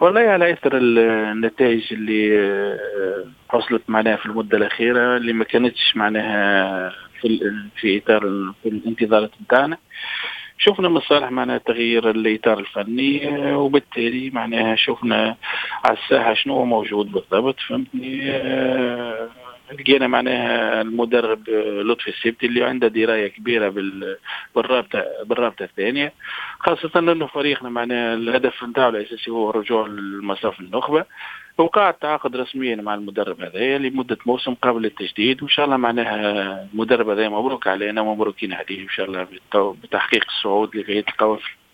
والله على إثر النتائج اللي حصلت معناها في المدة الأخيرة اللي ما كانتش معناها في إطار في الانتظارات نتاعنا. شفنا من الصالح معناها تغيير الإطار الفني، وبالتالي معناها شفنا على الساحة شنو هو موجود بالضبط، فهمتني. لقينا معناها المدرب لطفي السبتي اللي عنده دراية كبيرة بالرابطة الثانية، خاصة أنه فريقنا معناها الهدف نتاعو الأساسي هو الرجوع للمصاف النخبة. وقع التعاقد رسميا مع المدرب هذا لمدة موسم قبل التجديد، وإن شاء الله معناها المدرب هذا مبروك علينا ومبروكين عليه إن شاء الله بتحقيق الصعود لغاية القوافل.